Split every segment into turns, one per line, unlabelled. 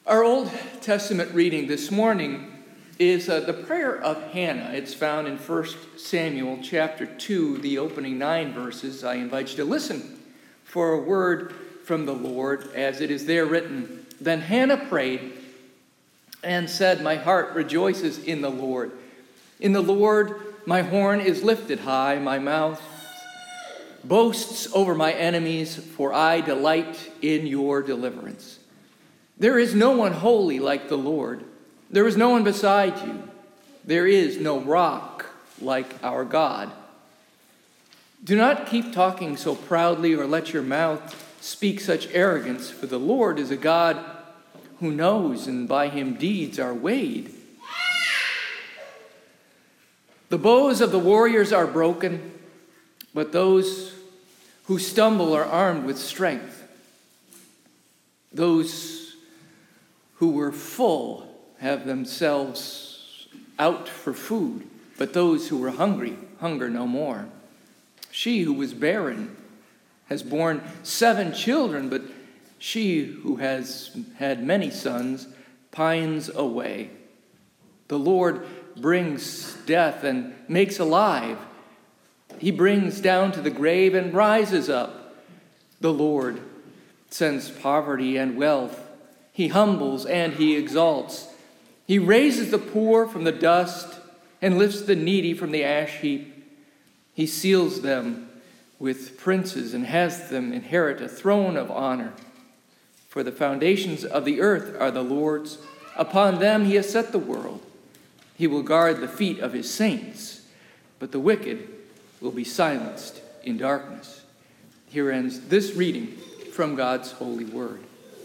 Our Old Testament reading this morning is the prayer of Hannah. It's found in 1 Samuel chapter 2, the opening 9 verses. I invite you to listen for a word from the Lord as it is there written. Then Hannah prayed and said, "My heart rejoices in the Lord. In the Lord my horn is lifted high, my mouth boasts over my enemies, for I delight in your deliverance. There is no one holy like the Lord. There is no one beside you. There is no rock like our God. Do not keep talking so proudly or let your mouth speak such arrogance, for the Lord is a God who knows, and by him deeds are weighed. The bows of the warriors are broken, but those who stumble are armed with strength. Those who were full have themselves out for food, but those who were hungry hunger no more. She who was barren has borne 7 children, but she who has had many sons pines away. The Lord brings death and makes alive. He brings down to the grave and rises up. The Lord sends poverty and wealth. He humbles and he exalts. He raises the poor from the dust and lifts the needy from the ash heap. He seals them with princes and has them inherit a throne of honor. For the foundations of the earth are the Lord's. Upon them he has set the world. He will guard the feet of his saints, but the wicked will be silenced in darkness. Here ends this reading from God's holy word.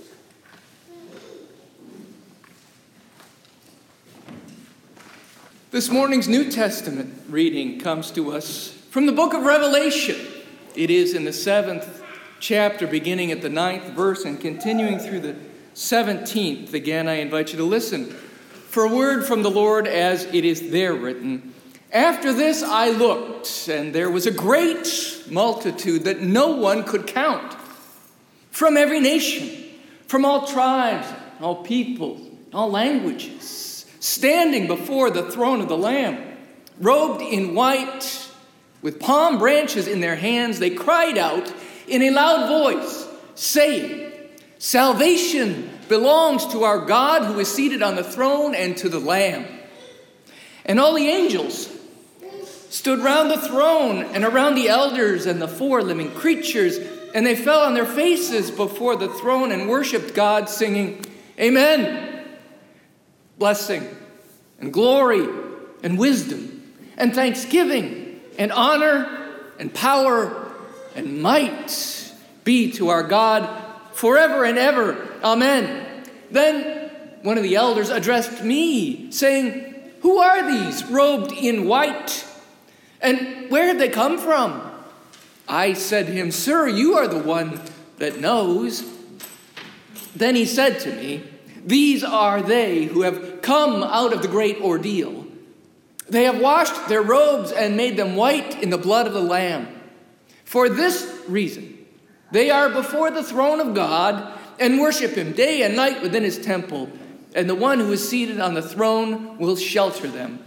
This morning's New Testament reading comes to us from the book of Revelation. It is in the 7th chapter, beginning at the 9th verse and continuing through the 17th. Again, I invite you to listen for a word from the Lord as it is there written. After this I looked, and there was a great multitude that no one could count, from every nation, from all tribes, all peoples, all languages, standing before the throne of the Lamb, robed in white, with palm branches in their hands. They cried out in a loud voice, saying, "Salvation belongs to our God who is seated on the throne and to the Lamb." And all the angels stood round the throne and around the elders and the 4 living creatures, and they fell on their faces before the throne and worshiped God, singing, "Amen. Blessing and glory and wisdom and thanksgiving and honor and power and might be to our God forever and ever. Amen." Then one of the elders addressed me, saying, "Who are these robed in white? And where have they come from?" I said to him, "Sir, you are the one that knows." Then he said to me, "These are they who have come out of the great ordeal. They have washed their robes and made them white in the blood of the Lamb. For this reason, they are before the throne of God and worship him day and night within his temple, and the one who is seated on the throne will shelter them.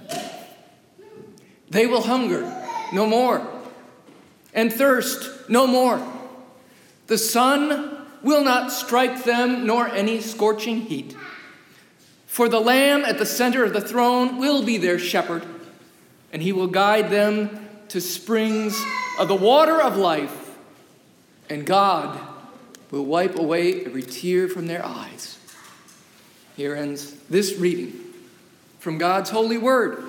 They will hunger no more and thirst no more. The sun will not strike them, nor any scorching heat. For the Lamb at the center of the throne will be their shepherd, and he will guide them to springs of the water of life, and God will wipe away every tear from their eyes." Here ends this reading from God's holy word.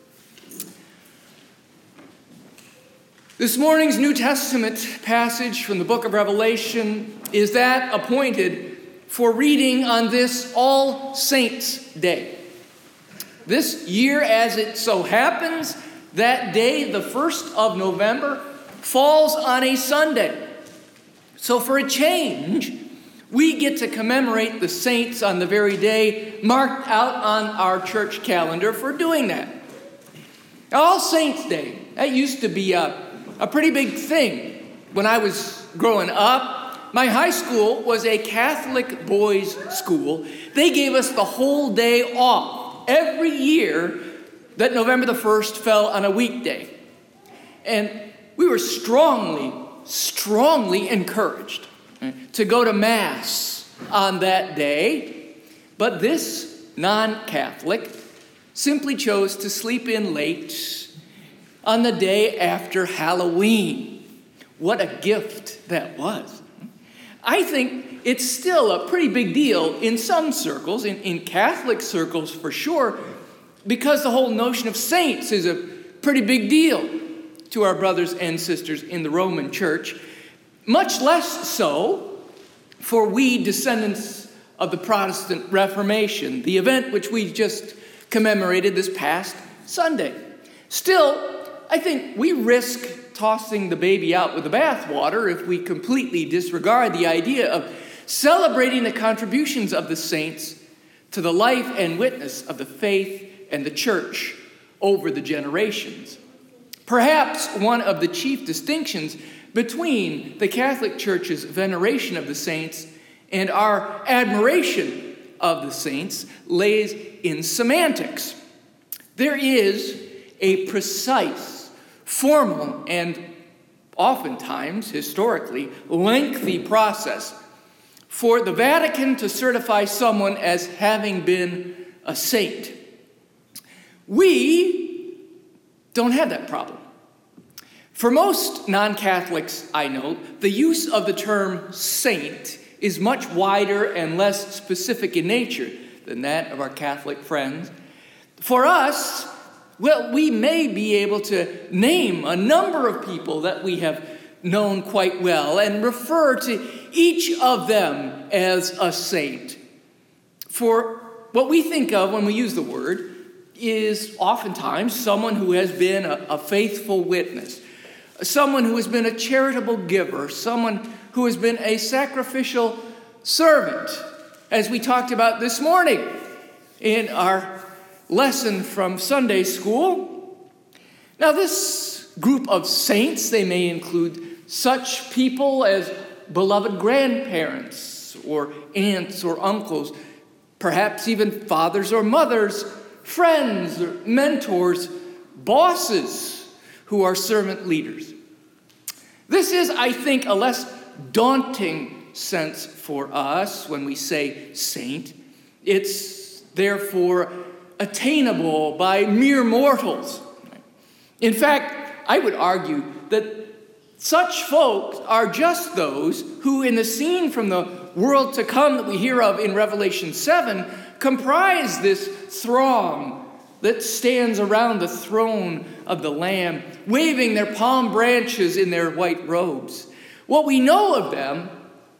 This morning's New Testament passage from the book of Revelation is that appointed for reading on this All Saints' Day. This year, as it so happens, that day, the 1st of November, falls on a Sunday. So for a change, we get to commemorate the saints on the very day marked out on our church calendar for doing that. All Saints' Day, that used to be a pretty big thing when I was growing up. my high school was a Catholic boys' school. They gave us the whole day off every year that November the 1st fell on a weekday. And we were strongly encouraged to go to Mass on that day. But this non-Catholic simply chose to sleep in late on the day after Halloween. What a gift that was. I think it's still a pretty big deal in some circles, in Catholic circles for sure, because the whole notion of saints is a pretty big deal to our brothers and sisters in the Roman Church. Much less so for we descendants of the Protestant Reformation, the event which we just commemorated this past Sunday. Still, I think we risk tossing the baby out with the bathwater if we completely disregard the idea of celebrating the contributions of the saints to the life and witness of the faith and the church over the generations. Perhaps one of the chief distinctions between the Catholic Church's veneration of the saints and our admiration of the saints lays in semantics. There is a precise, formal, and oftentimes, historically, lengthy process for the Vatican to certify someone as having been a saint. We don't have that problem. For most non-Catholics I know, the use of the term saint is much wider and less specific in nature than that of our Catholic friends. For us, well, we may be able to name a number of people that we have known quite well and refer to each of them as a saint. For what we think of when we use the word is oftentimes someone who has been a faithful witness, someone who has been a charitable giver, someone who has been a sacrificial servant, as we talked about this morning in our lesson from Sunday school. Now, this group of saints, they may include such people as beloved grandparents or aunts or uncles, perhaps even fathers or mothers, friends or mentors, bosses who are servant leaders. This is, I think, a less daunting sense for us when we say saint. It's therefore attainable by mere mortals. In fact, I would argue that such folks are just those who, in the scene from the world to come that we hear of in Revelation 7, comprise this throng that stands around the throne of the Lamb, waving their palm branches in their white robes. What we know of them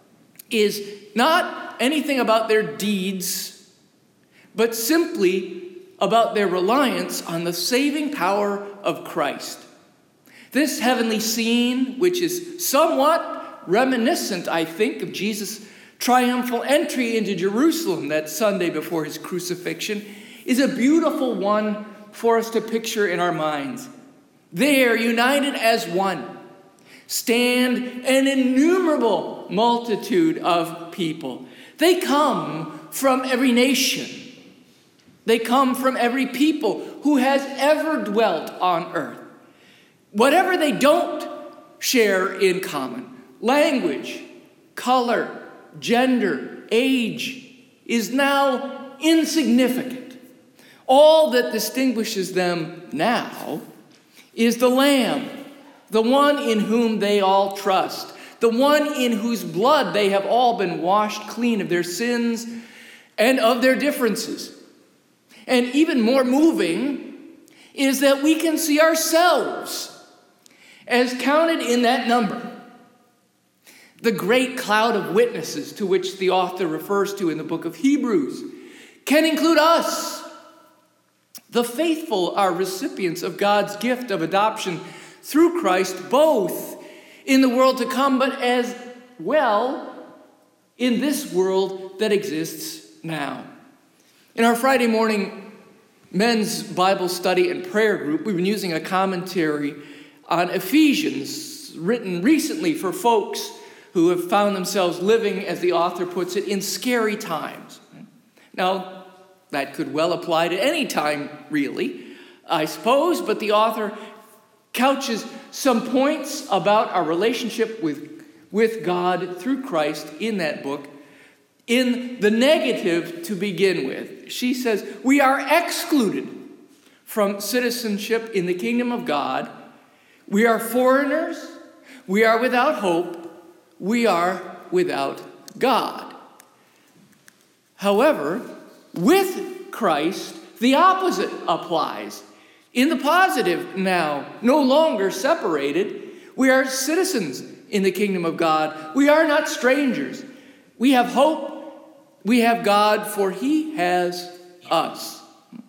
is not anything about their deeds, but simply about their reliance on the saving power of Christ. This heavenly scene, which is somewhat reminiscent, I think, of Jesus' triumphal entry into Jerusalem that Sunday before his crucifixion, is a beautiful one for us to picture in our minds. There, united as one, stand an innumerable multitude of people. They come from every nation. They come from every people who has ever dwelt on earth. Whatever they don't share in common, language, color, gender, age, is now insignificant. All that distinguishes them now is the Lamb, the one in whom they all trust, the one in whose blood they have all been washed clean of their sins and of their differences. And even more moving is that we can see ourselves as counted in that number. The great cloud of witnesses to which the author refers to in the book of Hebrews can include us. The faithful are recipients of God's gift of adoption through Christ, both in the world to come, but as well in this world that exists now. In our Friday morning men's Bible study and prayer group, we've been using a commentary on Ephesians, written recently for folks who have found themselves living, as the author puts it, in scary times. Now, that could well apply to any time, really, I suppose, but the author couches some points about our relationship with God through Christ in that book in the negative to begin with. She says, we are excluded from citizenship in the kingdom of God. We are foreigners. We are without hope. We are without God. However, with Christ, the opposite applies. In the positive now, no longer separated, we are citizens in the kingdom of God. We are not strangers. We have hope. We have God, for he has us.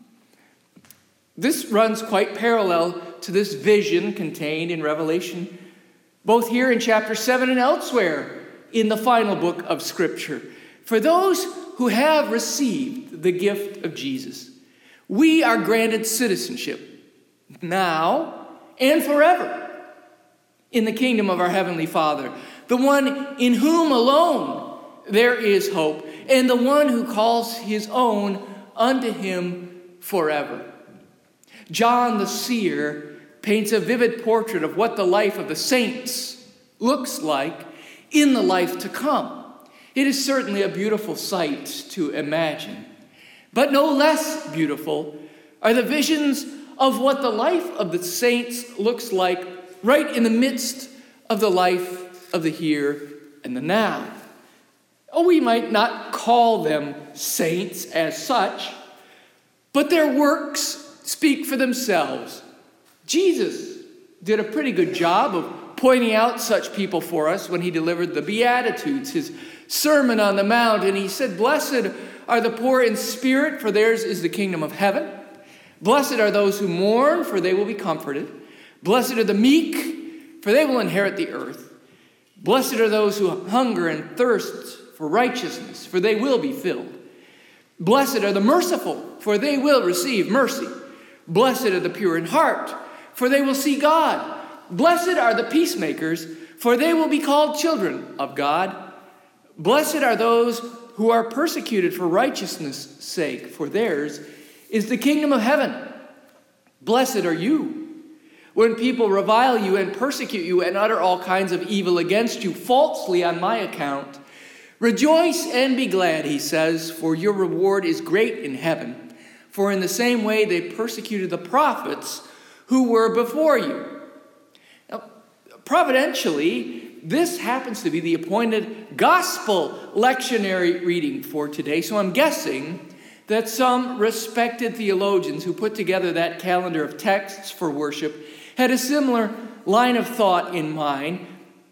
This runs quite parallel to this vision contained in Revelation, both here in chapter 7 and elsewhere in the final book of Scripture. For those who have received the gift of Jesus, we are granted citizenship now and forever in the kingdom of our Heavenly Father, the one in whom alone there is hope, and the one who calls his own unto him forever. John the seer paints a vivid portrait of what the life of the saints looks like in the life to come. It is certainly a beautiful sight to imagine, but no less beautiful are the visions of what the life of the saints looks like right in the midst of the life of the here and the now. Oh, we might not call them saints as such, but their works speak for themselves. Jesus did a pretty good job of pointing out such people for us when he delivered the Beatitudes, his Sermon on the Mount, and he said, "Blessed are the poor in spirit, for theirs is the kingdom of heaven. Blessed are those who mourn, for they will be comforted. Blessed are the meek, for they will inherit the earth. Blessed are those who hunger and thirst for righteousness, for they will be filled. Blessed are the merciful, for they will receive mercy. Blessed are the pure in heart, for they will see God. Blessed are the peacemakers, for they will be called children of God. Blessed are those who are persecuted for righteousness' sake, for theirs is the kingdom of heaven. Blessed are you when people revile you and persecute you and utter all kinds of evil against you falsely on my account. Rejoice and be glad," he says, "for your reward is great in heaven. For in the same way they persecuted the prophets who were before you." Now, providentially, this happens to be the appointed gospel lectionary reading for today. So I'm guessing that some respected theologians who put together that calendar of texts for worship had a similar line of thought in mind,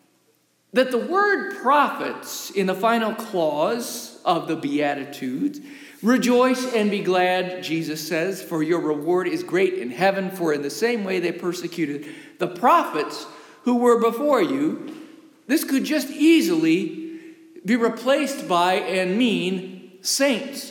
that the word prophets in the final clause of the Beatitudes, "Rejoice and be glad," Jesus says, "for your reward is great in heaven, for in the same way they persecuted the prophets who were before you," this could just easily be replaced by and mean saints.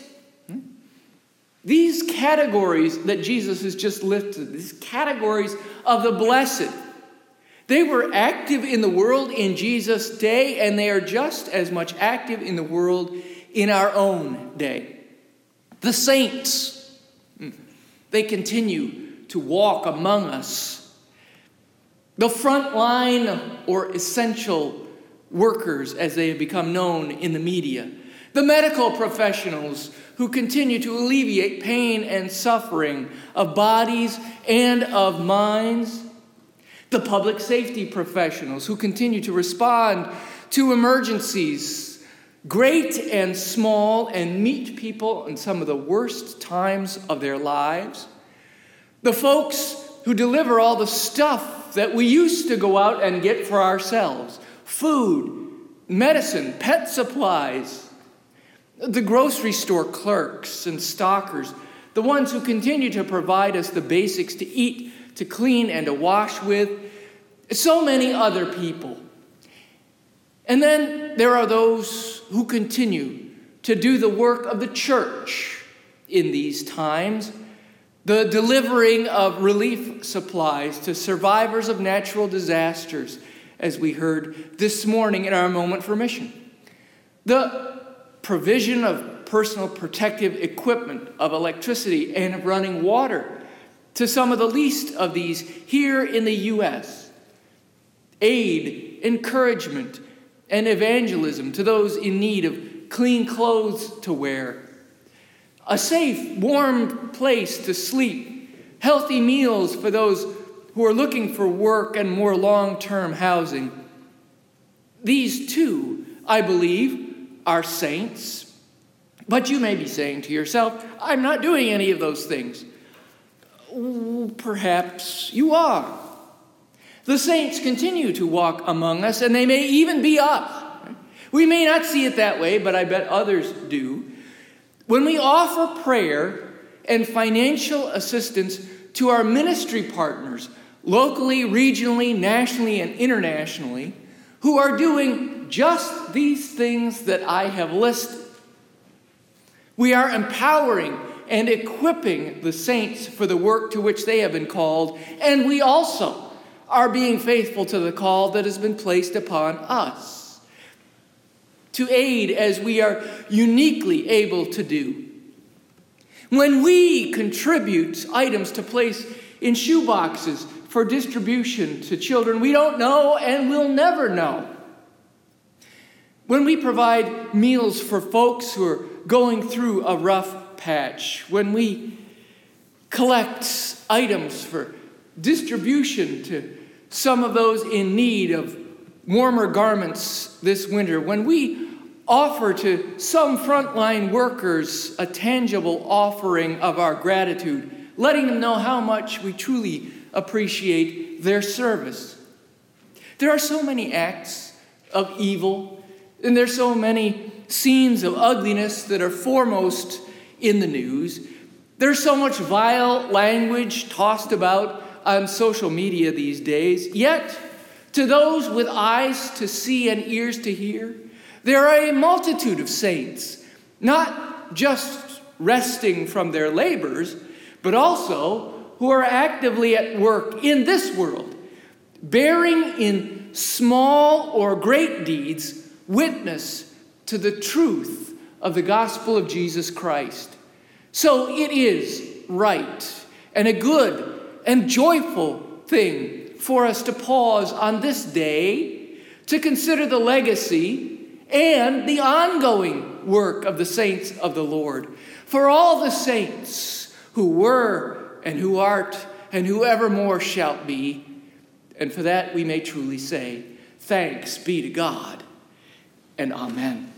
These categories that Jesus has just listed, these categories of the blessed, they were active in the world in Jesus' day, and they are just as much active in the world in our own day. The saints, they continue to walk among us. The frontline or essential workers, as they have become known in the media. The medical professionals who continue to alleviate pain and suffering of bodies and of minds. The public safety professionals who continue to respond to emergencies, great and small, and meet people in some of the worst times of their lives. The folks who deliver all the stuff that we used to go out and get for ourselves: food, medicine, pet supplies. The grocery store clerks and stockers, the ones who continue to provide us the basics to eat, to clean, and to wash with. So many other people. And then there are those who continue to do the work of the church in these times, the delivering of relief supplies to survivors of natural disasters as we heard this morning in our moment for mission. The provision of personal protective equipment, of electricity, and of running water to some of the least of these here in the U.S. Aid, encouragement, and evangelism to those in need of clean clothes to wear. A safe, warm place to sleep. Healthy meals for those who are looking for work and more long-term housing. These too, I believe, are saints. But you may be saying to yourself, I'm not doing any of those things. Perhaps you are. The saints continue to walk among us, and they may even be us. We may not see it that way, but I bet others do. When we offer prayer and financial assistance to our ministry partners, locally, regionally, nationally, and internationally, who are doing just these things that I have listed, we are empowering and equipping the saints for the work to which they have been called, and we also are being faithful to the call that has been placed upon us to aid as we are uniquely able to do. When we contribute items to place in shoeboxes for distribution to children we don't know and will never know, when we provide meals for folks who are going through a rough patch, when we collect items for distribution to some of those in need of warmer garments this winter, when we offer to some frontline workers a tangible offering of our gratitude, letting them know how much we truly appreciate their service. There are so many acts of evil, and there's so many scenes of ugliness that are foremost in the news. There's so much vile language tossed about on social media these days. Yet, to those with eyes to see and ears to hear, there are a multitude of saints, not just resting from their labors, but also who are actively at work in this world, bearing in small or great deeds witness to the truth of the gospel of Jesus Christ. So it is right and a good and joyful thing for us to pause on this day to consider the legacy and the ongoing work of the saints of the Lord. For all the saints who were and who art and who evermore shall be, and for that we may truly say, thanks be to God and amen.